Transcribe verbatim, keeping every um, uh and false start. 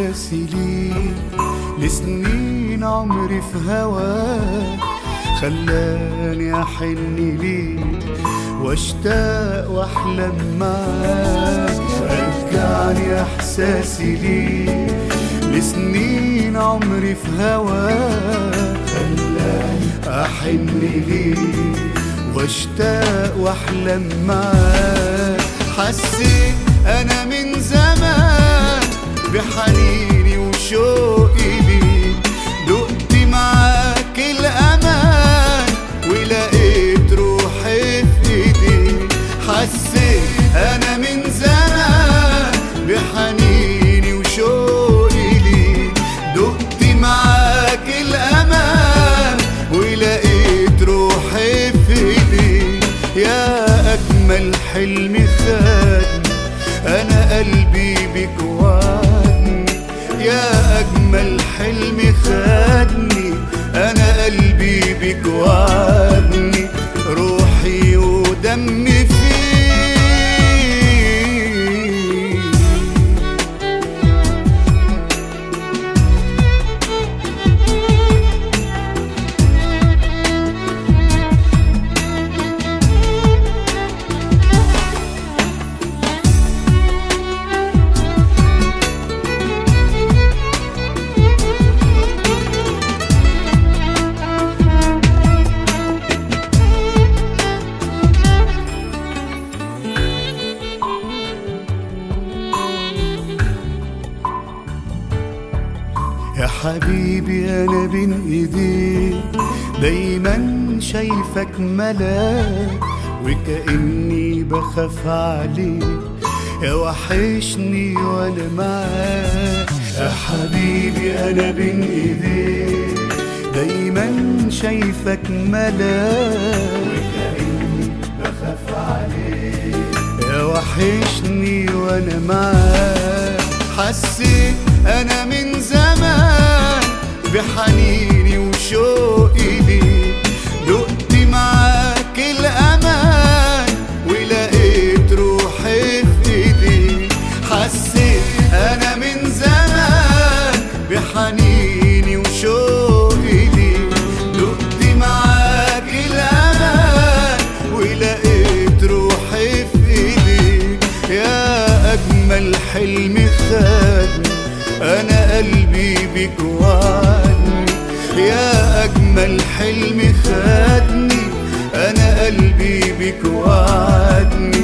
إحساسي ليك لسنين عمري في هواك خلاني أحن ليك واشتاق واحلم معاك. رجعني إحساسي ليك لسنين عمري في هواك خلاني أحن ليك واشتاق واحلم معاك. حسيت أنا من زمان بحنيني وشوقي ليك دقت معاك الأمان ولقيت روحي في إيديك. حسيت أنا من زمان بحنيني وشوقي ليك دقت معاك الأمان ولقيت روحي في إيديك. يا أجمل حلم خدني أنا قلبي بك وعدني. يا أجمل حلم خدني أنا قلبي بك وعدني روحي ودمي فيك. يا حبيبي أنا بين إيديك دايما شايفك ملاك وكأني بخاف عليك يا وحشني وأنا معاك. يا حبيبي أنا بين إيديك دايما شايفك ملاك وكأني بخاف عليك يا وحشني وأنا معاك. حسيت أنا من زمان بحنيني وشوقي ليك دقت معاك الأمان ولقيت روحي في إيديك. حسيت أنا من زمان بحنيني وشوقي ليك دقت معاك الأمان ولقيت روحي في إيديك. يا أجمل حلم خدني أنا قلبي بك وعدني. يا أجمل حلم خدني أنا قلبي بك وعدني